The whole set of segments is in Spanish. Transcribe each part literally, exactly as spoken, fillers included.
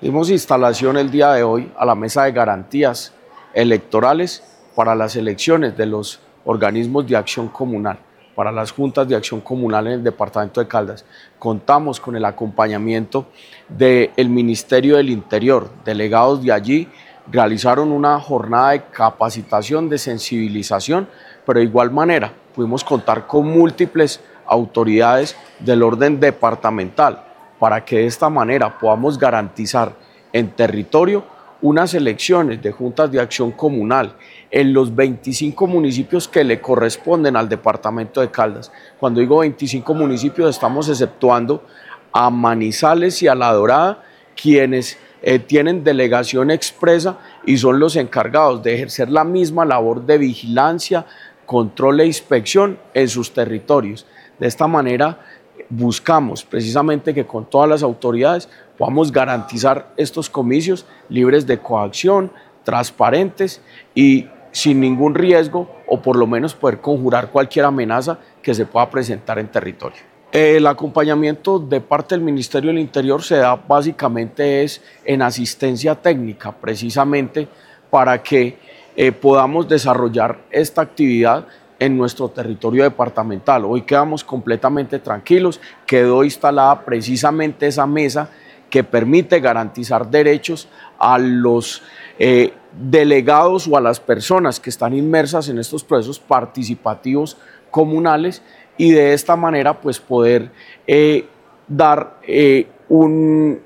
Dimos instalación el día de hoy a la mesa de garantías electorales para las elecciones de los organismos de acción comunal, para las juntas de acción comunal en el departamento de Caldas. Contamos con el acompañamiento del Ministerio del Interior. Delegados de allí realizaron una jornada de capacitación, de sensibilización, pero de igual manera pudimos contar con múltiples autoridades del orden departamental para que de esta manera podamos garantizar en territorio unas elecciones de juntas de acción comunal en los veinticinco municipios que le corresponden al departamento de Caldas. Cuando digo veinticinco municipios, estamos exceptuando a Manizales y a La Dorada, quienes eh, tienen delegación expresa y son los encargados de ejercer la misma labor de vigilancia, control e inspección en sus territorios. De esta manera buscamos precisamente que con todas las autoridades podamos garantizar estos comicios libres de coacción, transparentes y sin ningún riesgo, o por lo menos poder conjurar cualquier amenaza que se pueda presentar en territorio. El acompañamiento de parte del Ministerio del Interior se da básicamente es en asistencia técnica, precisamente para que eh, podamos desarrollar esta actividad en nuestro territorio departamental. Hoy quedamos completamente tranquilos, quedó instalada precisamente esa mesa que permite garantizar derechos a los eh, delegados o a las personas que están inmersas en estos procesos participativos comunales, y de esta manera pues poder eh, dar eh, un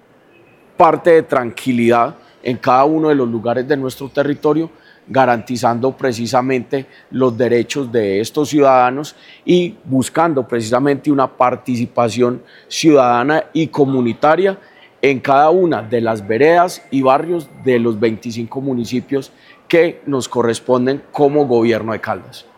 parte de tranquilidad en cada uno de los lugares de nuestro territorio, garantizando precisamente los derechos de estos ciudadanos y buscando precisamente una participación ciudadana y comunitaria en cada una de las veredas y barrios de los veinticinco municipios que nos corresponden como gobierno de Caldas.